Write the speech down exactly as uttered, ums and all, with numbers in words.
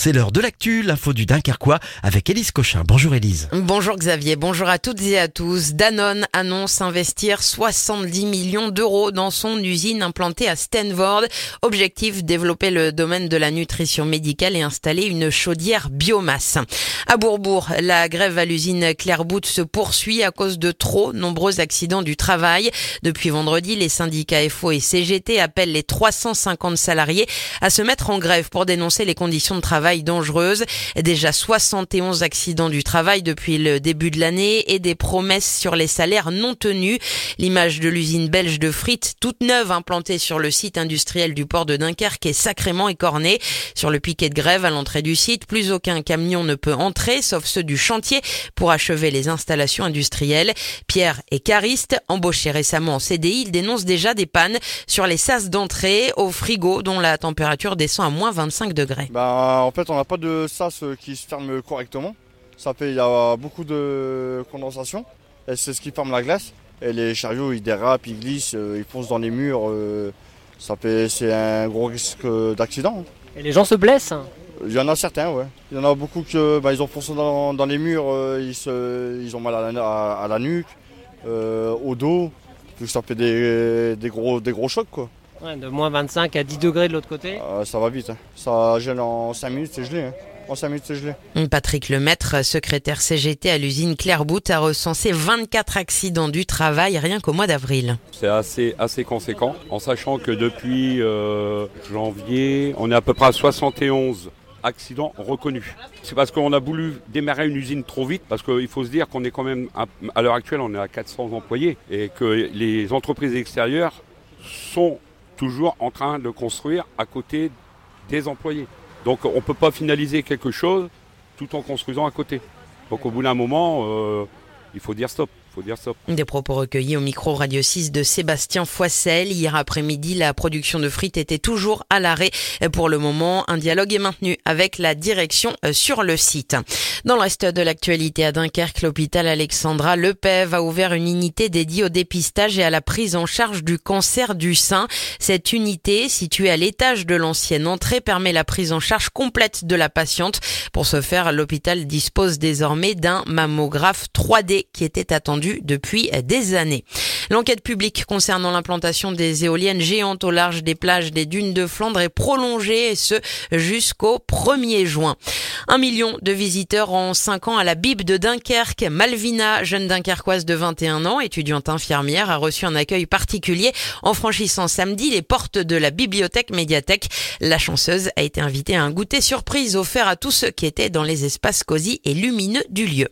C'est l'heure de l'actu, l'info du Dunkerquois avec Élise Cochin. Bonjour Élise. Bonjour Xavier, bonjour à toutes et à tous. Danone annonce investir soixante-dix millions d'euros dans son usine implantée à Stenvoorde. Objectif, développer le domaine de la nutrition médicale et installer une chaudière biomasse. À Bourbourg, la grève à l'usine Clairbout se poursuit à cause de trop nombreux accidents du travail. Depuis vendredi, les syndicats F O et C G T appellent les trois cent cinquante salariés à se mettre en grève pour dénoncer les conditions de travail dangereuses. Déjà soixante et onze accidents du travail depuis le début de l'année et des promesses sur les salaires non tenues. L'image de l'usine belge de frites, toute neuve implantée sur le site industriel du port de Dunkerque, est sacrément écornée. Sur le piquet de grève à l'entrée du site, plus aucun camion ne peut entrer, sauf ceux du chantier, pour achever les installations industrielles. Pierre est cariste, embauché récemment en C D I, il dénonce déjà des pannes sur les sas d'entrée au frigo dont la température descend à moins vingt-cinq degrés. Bah, en fait, on n'a pas de sas qui se ferme correctement. Ça fait, il y a beaucoup de condensation et c'est ce qui ferme la glace. Et les chariots, ils dérapent, ils glissent, ils foncent dans les murs. Ça fait, c'est un gros risque d'accident. Et les gens se blessent? Il y en a certains, ouais. Il y en a beaucoup qui bah, ils ont foncé dans, dans les murs, ils, se, ils ont mal à la, à, à la nuque, euh, au dos. Ça fait des, des, gros, des gros chocs, quoi. Ouais, de moins vingt-cinq à dix degrés de l'autre côté. Euh, ça va vite, hein. Ça gèle en cinq minutes, c'est gelé. Hein. En cinq minutes, c'est gelé. Patrick Lemaître, secrétaire C G T à l'usine Clairbout, a recensé vingt-quatre accidents du travail rien qu'au mois d'avril. C'est assez, assez conséquent, en sachant que depuis euh, janvier, on est à peu près à soixante et onze accidents reconnus. C'est parce qu'on a voulu démarrer une usine trop vite, parce qu'il faut se dire qu'on est quand même, à, à l'heure actuelle, on est à quatre cents employés, et que les entreprises extérieures sont toujours en train de construire à côté des employés. Donc on ne peut pas finaliser quelque chose tout en construisant à côté. Donc au bout d'un moment, euh, il faut dire stop. Faut dire stop. Des propos recueillis au micro Radio six de Sébastien Foissel. Hier après-midi, la production de frites était toujours à l'arrêt. Pour le moment, un dialogue est maintenu avec la direction sur le site. Dans le reste de l'actualité à Dunkerque, l'hôpital Alexandra Lepève a ouvert une unité dédiée au dépistage et à la prise en charge du cancer du sein. Cette unité, située à l'étage de l'ancienne entrée, permet la prise en charge complète de la patiente. Pour ce faire, l'hôpital dispose désormais d'un mammographe trois D qui était attendu depuis des années. L'enquête publique concernant l'implantation des éoliennes géantes au large des plages des dunes de Flandre est prolongée, et ce jusqu'au premier juin. Un million de visiteurs en cinq ans à la Bible de Dunkerque. Malvina, jeune dunkerquoise de vingt et un ans, étudiante infirmière, a reçu un accueil particulier en franchissant samedi les portes de la bibliothèque médiathèque. La chanceuse a été invitée à un goûter surprise offert à tous ceux qui étaient dans les espaces cosy et lumineux du lieu.